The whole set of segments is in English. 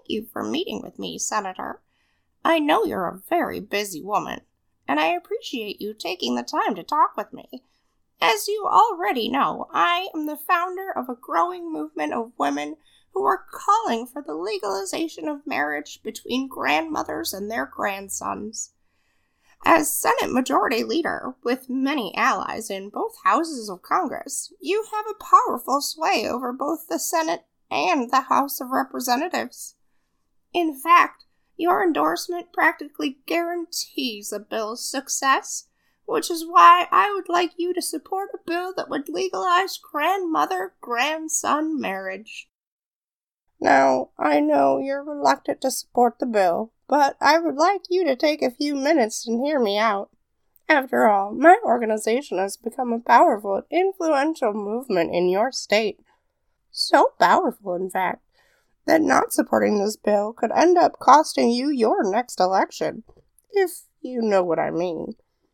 you for meeting with me, Senator. I know you're a very busy woman, and I appreciate you taking the time to talk with me. As you already know, I am the founder of a growing movement of women who are calling for the legalization of marriage between grandmothers and their grandsons. As Senate Majority Leader, with many allies in both houses of Congress, you have a powerful sway over both the Senate and the House of Representatives. In fact, your endorsement practically guarantees a bill's success, which is why I would like you to support a bill that would legalize grandmother-grandson marriage. Now, I know you're reluctant to support the bill, but I would like you to take a few minutes and hear me out. After all, my organization has become a powerful and influential movement in your state. So powerful, in fact, that not supporting this bill could end up costing you your next election, if you know what I mean.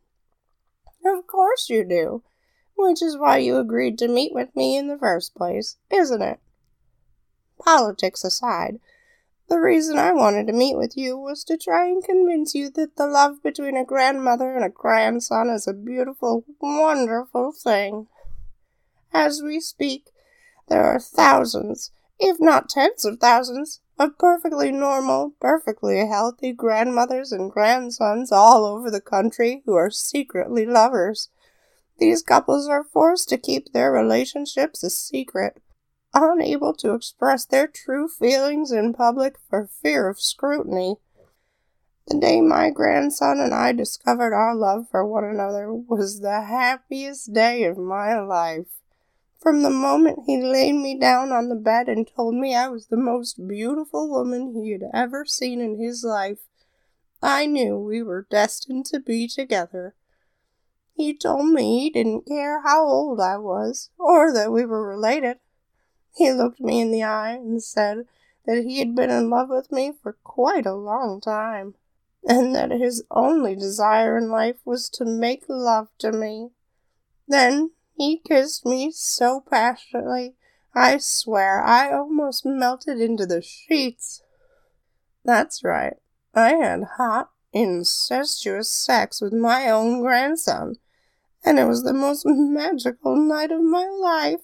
Of course you do, which is why you agreed to meet with me in the first place, isn't it? Politics aside, the reason I wanted to meet with you was to try and convince you that the love between a grandmother and a grandson is a beautiful, wonderful thing. As we speak, there are thousands, if not tens of thousands, of perfectly normal, perfectly healthy grandmothers and grandsons all over the country who are secretly lovers. These couples are forced to keep their relationships a secret, unable to express their true feelings in public for fear of scrutiny. The day my grandson and I discovered our love for one another was the happiest day of my life. From the moment he laid me down on the bed and told me I was the most beautiful woman he had ever seen in his life, I knew we were destined to be together. He told me he didn't care how old I was, or that we were related. He looked me in the eye and said that he had been in love with me for quite a long time, and that his only desire in life was to make love to me. Then he kissed me so passionately, I swear I almost melted into the sheets. That's right, I had hot, incestuous sex with my own grandson, and it was the most magical night of my life.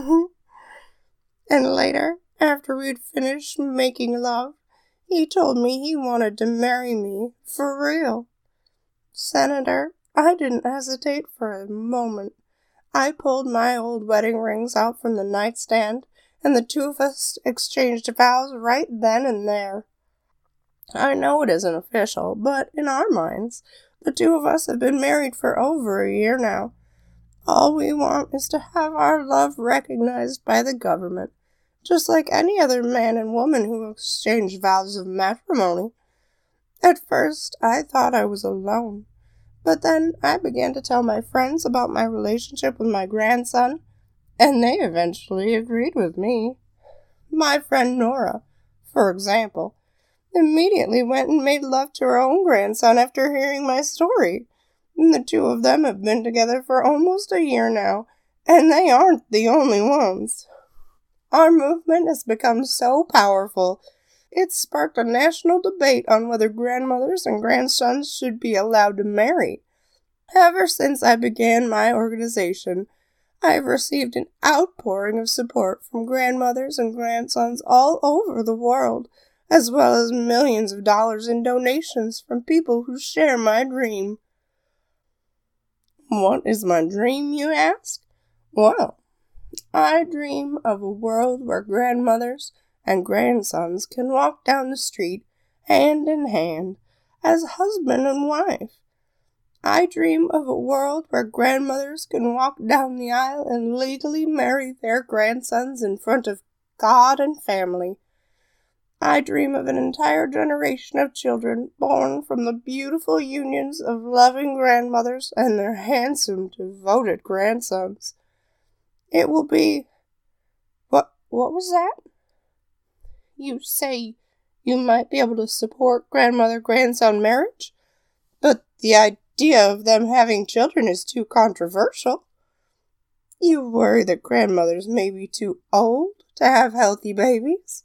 And later, after we'd finished making love, he told me he wanted to marry me for real. Senator, I didn't hesitate for a moment. I pulled my old wedding rings out from the nightstand, and the two of us exchanged vows right then and there. I know it isn't official, but in our minds, the two of us have been married for over a year now. All we want is to have our love recognized by the government, just like any other man and woman who exchange vows of matrimony. At first, I thought I was alone. But then I began to tell my friends about my relationship with my grandson, and they eventually agreed with me. My friend Nora, for example, immediately went and made love to her own grandson after hearing my story. And the two of them have been together for almost a year now, and they aren't the only ones. Our movement has become so powerful, it's sparked a national debate on whether grandmothers and grandsons should be allowed to marry. Ever since I began my organization, I have received an outpouring of support from grandmothers and grandsons all over the world, as well as millions of dollars in donations from people who share my dream. What is my dream, you ask? Well, I dream of a world where grandmothers and grandsons can walk down the street hand in hand as husband and wife. I dream of a world where grandmothers can walk down the aisle and legally marry their grandsons in front of God and family. I dream of an entire generation of children born from the beautiful unions of loving grandmothers and their handsome, devoted grandsons. It will be... What was that? You say you might be able to support grandmother-grandson marriage, but the idea of them having children is too controversial. You worry that grandmothers may be too old to have healthy babies,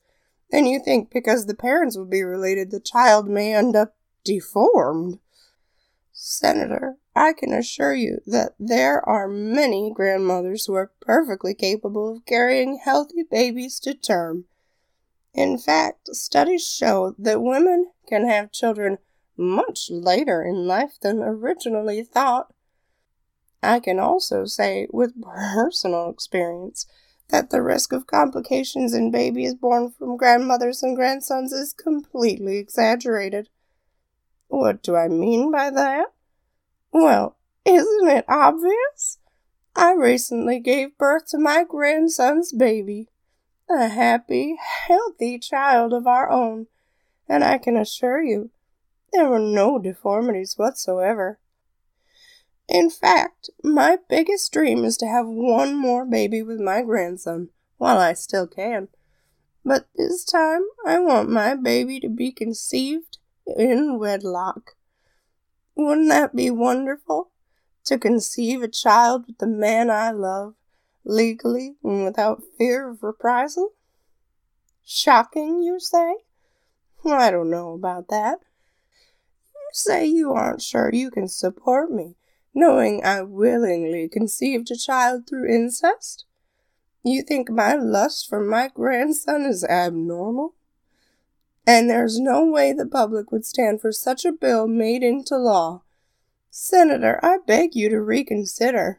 And you think because the parents would be related, the child may end up deformed. Senator, I can assure you that there are many grandmothers who are perfectly capable of carrying healthy babies to term. In fact, studies show that women can have children much later in life than originally thought. I can also say, with personal experience, that the risk of complications in babies born from grandmothers and grandsons is completely exaggerated. What do I mean by that? Well, isn't it obvious? I recently gave birth to my grandson's baby, a happy, healthy child of our own, and I can assure you, there were no deformities whatsoever. In fact, my biggest dream is to have one more baby with my grandson, while I still can. But this time, I want my baby to be conceived in wedlock. Wouldn't that be wonderful? To conceive a child with the man I love, legally and without fear of reprisal? Shocking, you say? I don't know about that. You say you aren't sure you can support me, knowing I willingly conceived a child through incest? You think my lust for my grandson is abnormal? And there's no way the public would stand for such a bill made into law. Senator, I beg you to reconsider.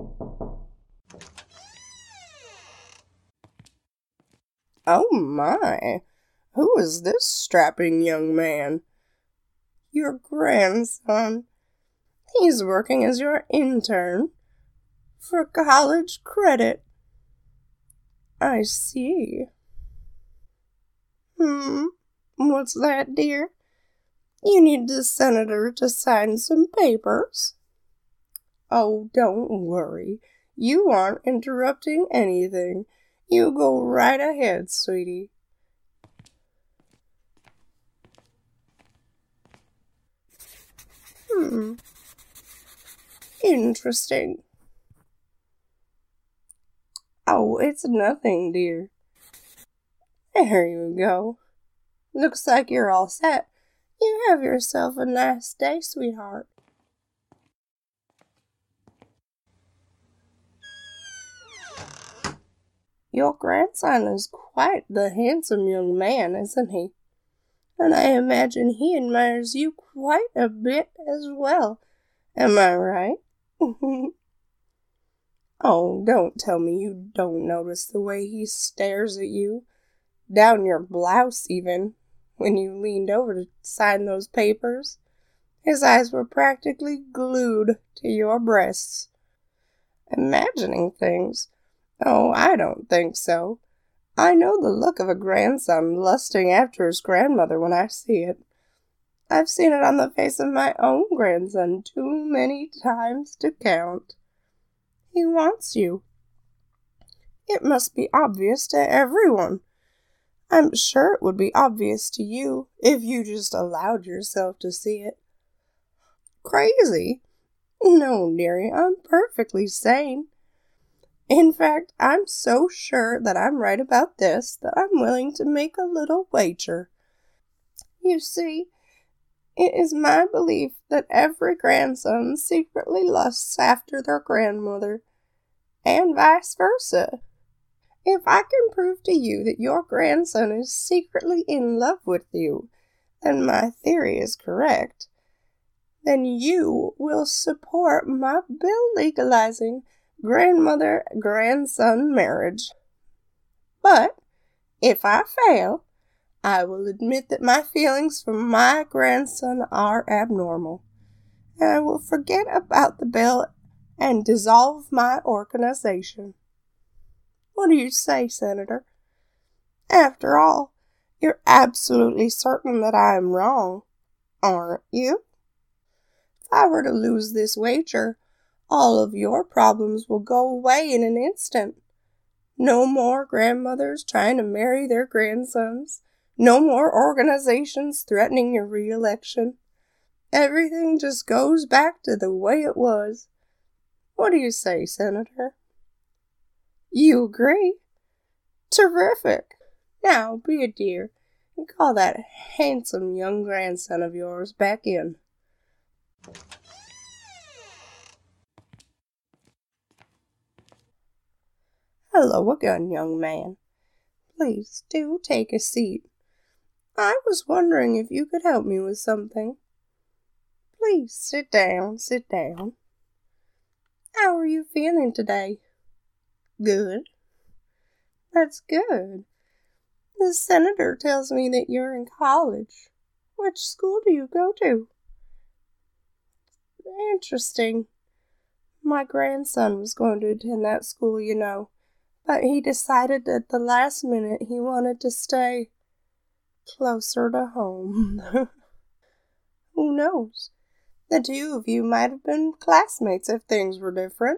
Oh my, who is this strapping young man? Your grandson. He's working as your intern for college credit. I see. What's that, dear? You need the senator to sign some papers. Oh, don't worry. You aren't interrupting anything. You go right ahead, sweetie. Interesting. Oh, it's nothing, dear. There you go. Looks like you're all set. You have yourself a nice day, sweetheart. Your grandson is quite the handsome young man, isn't he? And I imagine he admires you quite a bit as well. Am I right? Oh, don't tell me you don't notice the way he stares at you, down your blouse even, when you leaned over to sign those papers. His eyes were practically glued to your breasts. Imagining things? Oh, I don't think so. I know the look of a grandson lusting after his grandmother when I see it. I've seen it on the face of my own grandson too many times to count. He wants you. It must be obvious to everyone. I'm sure it would be obvious to you if you just allowed yourself to see it. Crazy? No, dearie, I'm perfectly sane. In fact, I'm so sure that I'm right about this that I'm willing to make a little wager. You see, it is my belief that every grandson secretly lusts after their grandmother, and vice versa. If I can prove to you that your grandson is secretly in love with you, and my theory is correct, then you will support my bill legalizing grandmother-grandson marriage. But if I fail, I will admit that my feelings for my grandson are abnormal, and I will forget about the bill and dissolve my organization. What do you say, Senator? After all, you're absolutely certain that I am wrong, aren't you? If I were to lose this wager, all of your problems will go away in an instant. No more grandmothers trying to marry their grandsons. No more organizations threatening your re-election. Everything just goes back to the way it was. What do you say, Senator? You agree? Terrific. Now, be a dear, and call that handsome young grandson of yours back in. Hello again, young man. Please do take a seat. I was wondering if you could help me with something. Please sit down, sit down. How are you feeling today? Good. That's good. The senator tells me that you're in college. Which school do you go to? Interesting. My grandson was going to attend that school, you know, but he decided at the last minute he wanted to stay closer to home. Who knows? The two of you might have been classmates if things were different.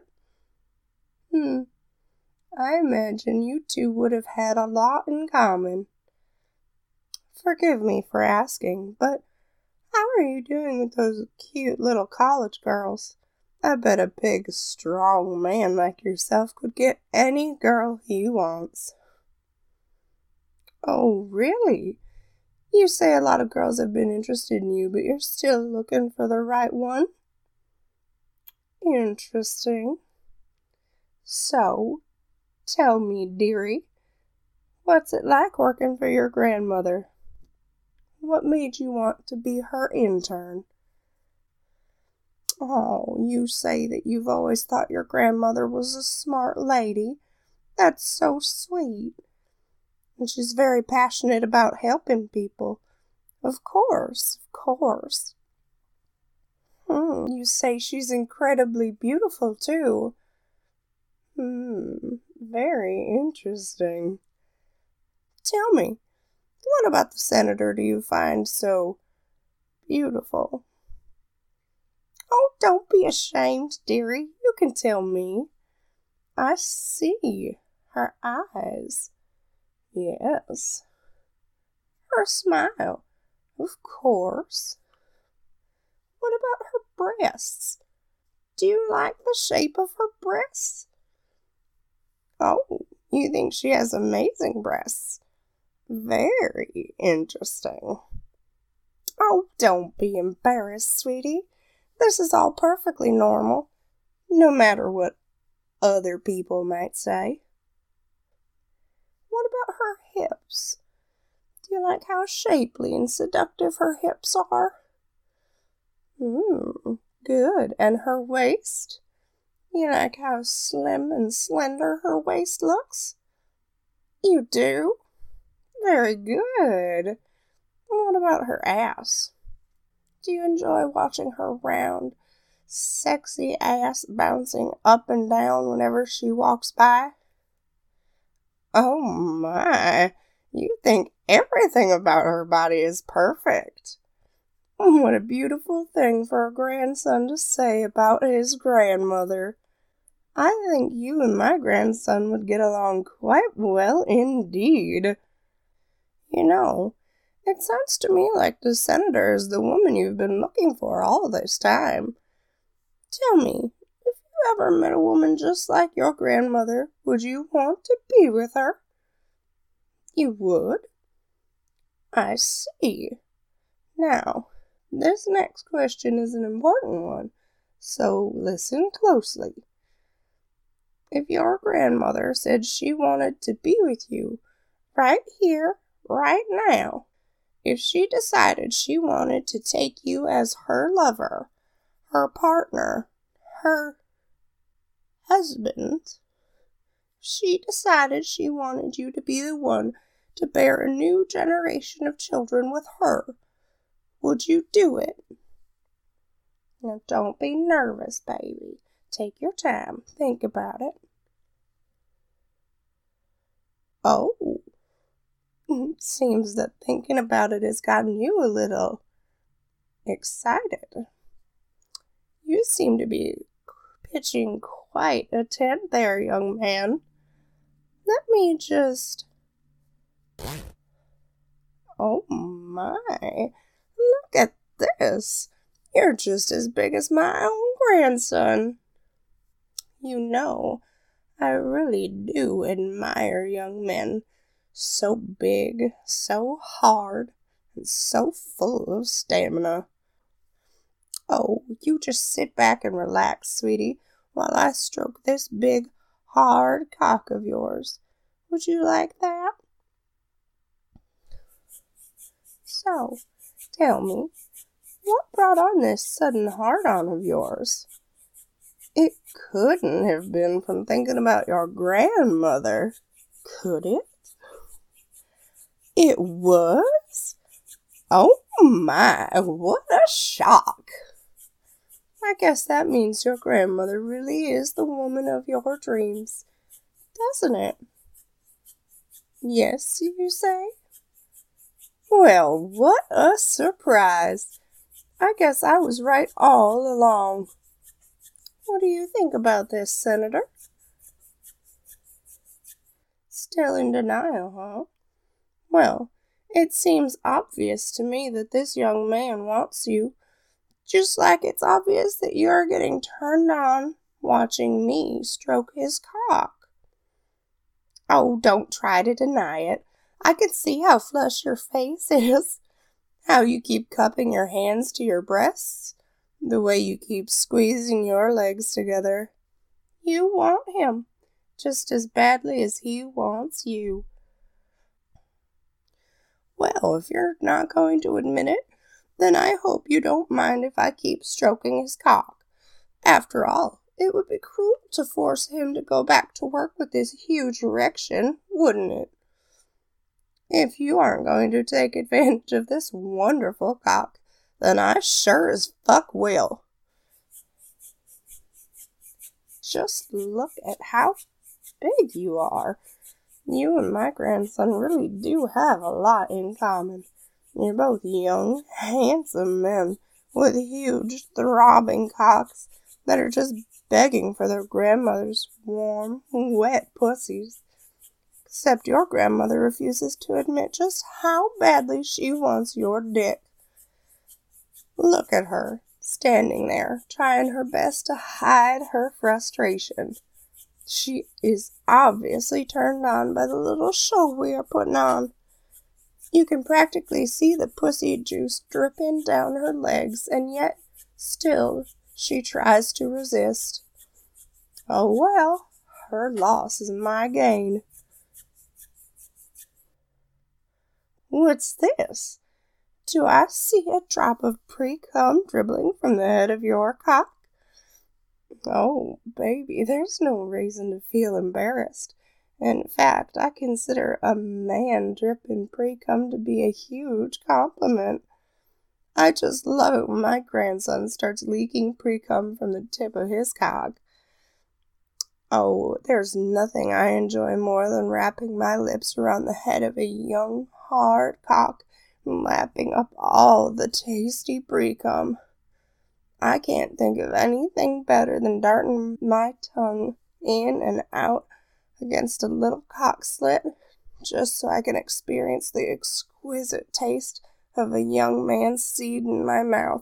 I imagine you two would have had a lot in common. Forgive me for asking, but how are you doing with those cute little college girls? I bet a big, strong man like yourself could get any girl he wants. Oh, really? You say a lot of girls have been interested in you, but you're still looking for the right one? Interesting. So, tell me, dearie, what's it like working for your grandmother? What made you want to be her intern? Oh, you say that you've always thought your grandmother was a smart lady. That's so sweet. And she's very passionate about helping people. Of course, of course. You say she's incredibly beautiful, too. Very interesting. Tell me, what about the senator do you find so beautiful? Oh, don't be ashamed, dearie. You can tell me. I see her eyes. Yes. Her smile. Of course. What about her breasts? Do you like the shape of her breasts? Oh, you think she has amazing breasts. Very interesting. Oh, don't be embarrassed, sweetie. This is all perfectly normal, no matter what other people might say. What about her hips? Do you like how shapely and seductive her hips are? Good. And her waist? You like how slim and slender her waist looks? You do? Very good. What about her ass? Do you enjoy watching her round, sexy ass bouncing up and down whenever she walks by? Oh my, you think everything about her body is perfect. What a beautiful thing for a grandson to say about his grandmother. I think you and my grandson would get along quite well indeed. You know, it sounds to me like the senator is the woman you've been looking for all this time. Tell me, if you ever met a woman just like your grandmother, would you want to be with her? You would? I see. Now, this next question is an important one, so listen closely. If your grandmother said she wanted to be with you right here, right now, if she decided she wanted to take you as her lover, her partner, her husband, she decided she wanted you to be the one to bear a new generation of children with her, would you do it? Now don't be nervous, baby. Take your time. Think about it. Oh, it seems that thinking about it has gotten you a little excited. You seem to be pitching quite a tent there, young man. Let me just... Oh my, look at this. You're just as big as my own grandson. You know, I really do admire young men So big, so hard, and so full of stamina. Oh, you just sit back and relax, sweetie, while I stroke this big, hard cock of yours. Would you like that? So, tell me, what brought on this sudden hard-on of yours? It couldn't have been from thinking about your grandmother, could it? It was? Oh my, what a shock! I guess that means your grandmother really is the woman of your dreams, doesn't it? Yes, you say? Well, what a surprise! I guess I was right all along. What do you think about this, Senator? Still in denial, huh? Well, it seems obvious to me that this young man wants you, just like it's obvious that you're getting turned on watching me stroke his cock. Oh, don't try to deny it. I can see how flushed your face is, how you keep cupping your hands to your breasts, the way you keep squeezing your legs together. You want him just as badly as he wants you. Well, if you're not going to admit it, then I hope you don't mind if I keep stroking his cock. After all, it would be cruel to force him to go back to work with this huge erection, wouldn't it? If you aren't going to take advantage of this wonderful cock, then I sure as fuck will. Just look at how big you are. You and my grandson really do have a lot in common. You're both young, handsome men with huge, throbbing cocks that are just begging for their grandmother's warm, wet pussies. Except your grandmother refuses to admit just how badly she wants your dick. Look at her, standing there, trying her best to hide her frustration. She is obviously turned on by the little show we are putting on. You can practically see the pussy juice dripping down her legs, and yet still she tries to resist. Oh well, her loss is my gain. What's this? Do I see a drop of pre-cum dribbling from the head of your cock? Oh, baby, there's no reason to feel embarrassed. In fact, I consider a man dripping pre-cum to be a huge compliment. I just love it when my grandson starts leaking pre-cum from the tip of his cock. Oh, there's nothing I enjoy more than wrapping my lips around the head of a young, hard cock and lapping up all the tasty pre-cum. I can't think of anything better than darting my tongue in and out against a little cock slit, just so I can experience the exquisite taste of a young man's seed in my mouth.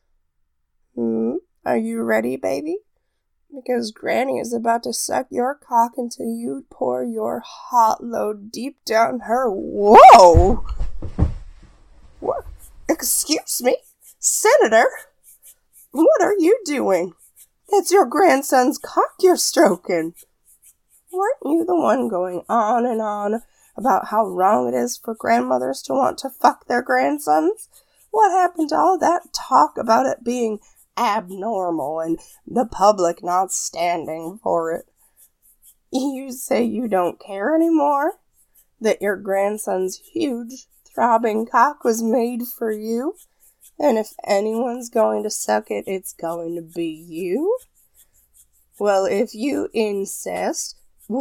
Are you ready, baby? Because Granny is about to suck your cock until you pour your hot load deep down her— Whoa! What? Excuse me, Senator? What are you doing? That's your grandson's cock you're stroking. Weren't you the one going on and on about how wrong it is for grandmothers to want to fuck their grandsons? What happened to all that talk about it being abnormal and the public not standing for it? You say you don't care anymore? That your grandson's huge, throbbing cock was made for you? And if anyone's going to suck it, it's going to be you? Well, if you insist,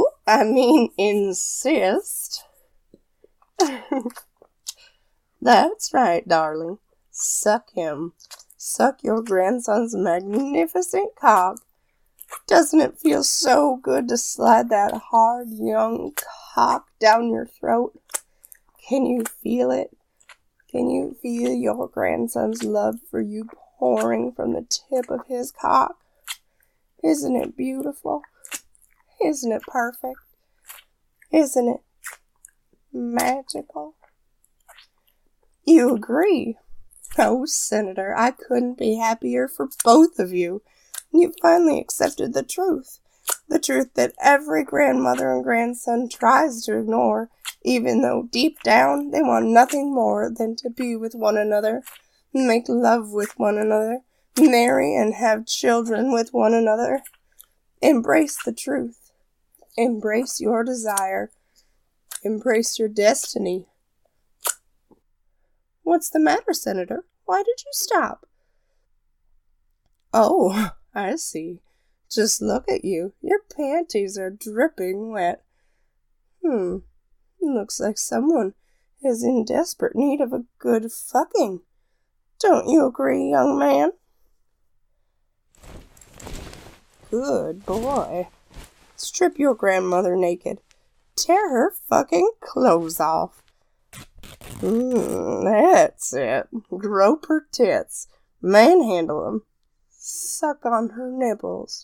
That's right, darling. Suck him. Suck your grandson's magnificent cock. Doesn't it feel so good to slide that hard young cock down your throat? Can you feel it? Can you feel your grandson's love for you pouring from the tip of his cock? Isn't it beautiful? Isn't it perfect? Isn't it? magical. You agree? Oh, Senator, I couldn't be happier for both of you. You finally accepted the truth that every grandmother and grandson tries to ignore, even though deep down they want nothing more than to be with one another, make love with one another, marry and have children with one another. Embrace the truth. Embrace your desire. Embrace your destiny. What's the matter, Senator? Why did you stop? Oh, I see. Just look at you. Your panties are dripping wet. Looks like someone is in desperate need of a good fucking. Don't you agree, young man? Good boy. Strip your grandmother naked. Tear her fucking clothes off. That's it. Grope her tits. Manhandle them. Suck on her nipples.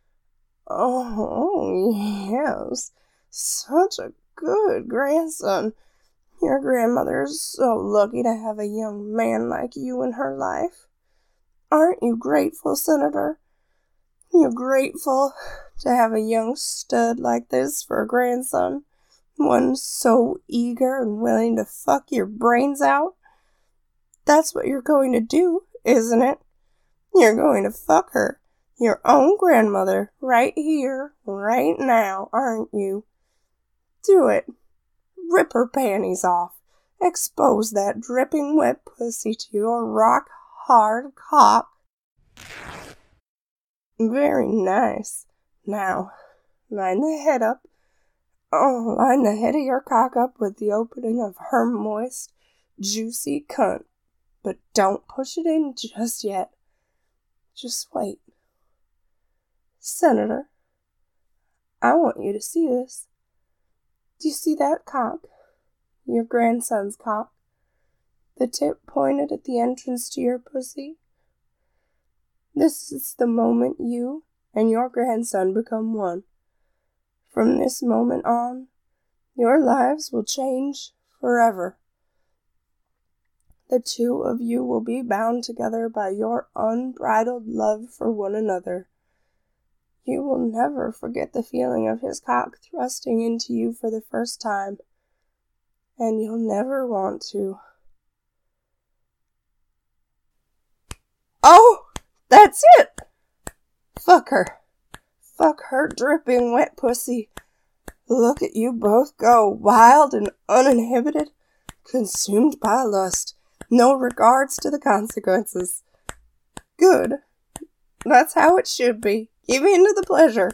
Oh, yes. Such a good grandson. Your grandmother is so lucky to have a young man like you in her life. Aren't you grateful, Senator? You're grateful to have a young stud like this for a grandson? One so eager and willing to fuck your brains out? That's what you're going to do, isn't it? You're going to fuck her, your own grandmother, right here, right now, aren't you? Do it. Rip her panties off. Expose that dripping wet pussy to your rock-hard cock. Very nice. Now, line the head up. Oh, line the head of your cock up with the opening of her moist, juicy cunt. But don't push it in just yet. Just wait. Senator, I want you to see this. Do you see that cock? Your grandson's cock? The tip pointed at the entrance to your pussy? This is the moment you and your grandson become one. From this moment on, your lives will change forever. The two of you will be bound together by your unbridled love for one another. You will never forget the feeling of his cock thrusting into you for the first time, and you'll never want to. Oh, that's it! Fuck her. Fuck her dripping wet pussy. Look at you both go, wild and uninhibited, consumed by lust. No regards to the consequences. Good. That's how it should be. Give in to the pleasure.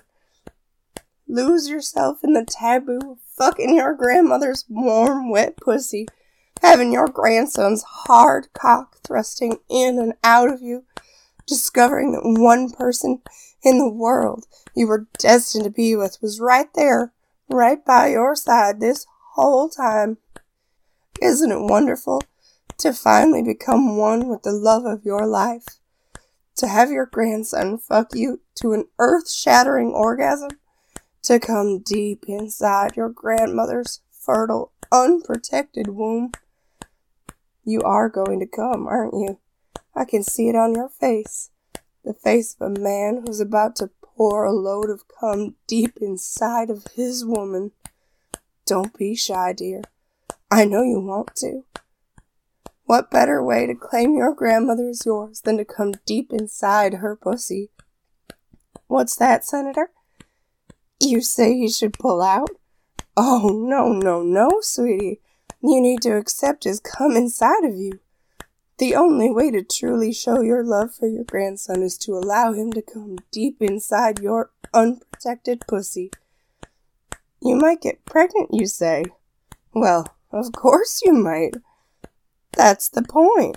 Lose yourself in the taboo of fucking your grandmother's warm, wet pussy, having your grandson's hard cock thrusting in and out of you, discovering that one person in the world you were destined to be with was right there, right by your side this whole time. Isn't it wonderful to finally become one with the love of your life? To have your grandson fuck you to an earth-shattering orgasm? To come deep inside your grandmother's fertile, unprotected womb? You are going to come, aren't you? I can see it on your face. The face of a man who's about to pour a load of cum deep inside of his woman. Don't be shy, dear. I know you want to. What better way to claim your grandmother as yours than to come deep inside her pussy? What's that, Senator? You say he should pull out? Oh, no, sweetie. You need to accept his cum inside of you. The only way to truly show your love for your grandson is to allow him to come deep inside your unprotected pussy. You might get pregnant, you say. Well, of course you might. That's the point.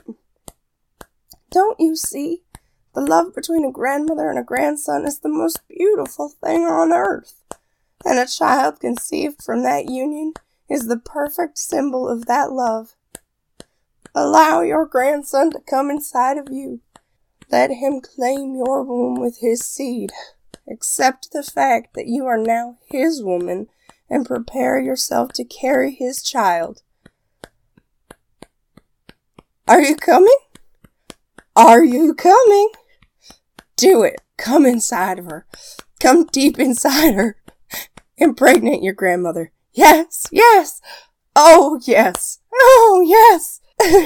Don't you see? The love between a grandmother and a grandson is the most beautiful thing on earth. And a child conceived from that union is the perfect symbol of that love. Allow your grandson to come inside of you. Let him claim your womb with his seed. Accept the fact that you are now his woman and prepare yourself to carry his child. Are you coming? Are you coming? Do it. Come inside of her. Come deep inside her. Impregnate your grandmother. Yes, yes. Oh, yes. Oh, yes.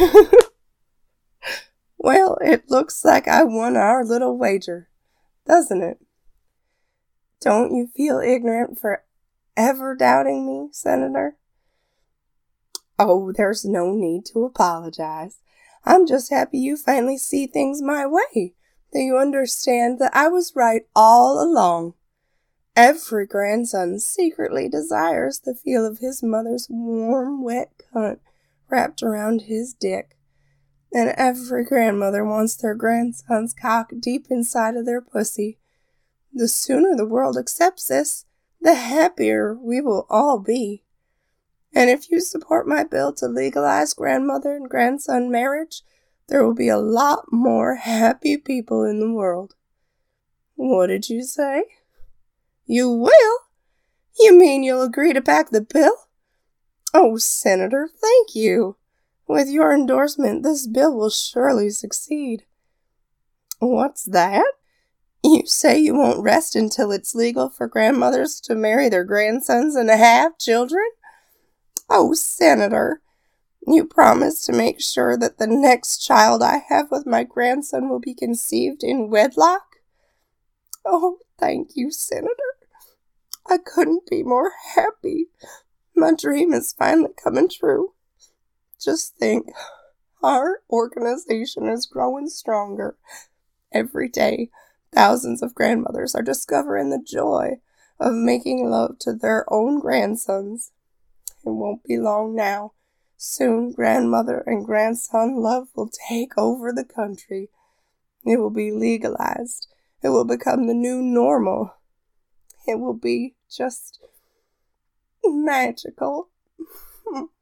Well, it looks like I won our little wager, doesn't it? Don't you feel ignorant for ever doubting me, Senator? Oh, there's no need to apologize. I'm just happy you finally see things my way, that you understand that I was right all along. Every grandson secretly desires the feel of his mother's warm, wet cunt wrapped around his dick. And every grandmother wants their grandson's cock deep inside of their pussy. The sooner the world accepts this, the happier we will all be. And if you support my bill to legalize grandmother and grandson marriage, there will be a lot more happy people in the world. What did you say? You will? You mean you'll agree to back the bill? Oh, Senator, thank you. With your endorsement, this bill will surely succeed. What's that? You say you won't rest until it's legal for grandmothers to marry their grandsons and have children? Oh, Senator, you promise to make sure that the next child I have with my grandson will be conceived in wedlock? Oh, thank you, Senator. I couldn't be more happy. My dream is finally coming true. Just think, our organization is growing stronger. Every day, thousands of grandmothers are discovering the joy of making love to their own grandsons. It won't be long now. Soon, grandmother and grandson love will take over the country. It will be legalized. It will become the new normal. It will be just magical.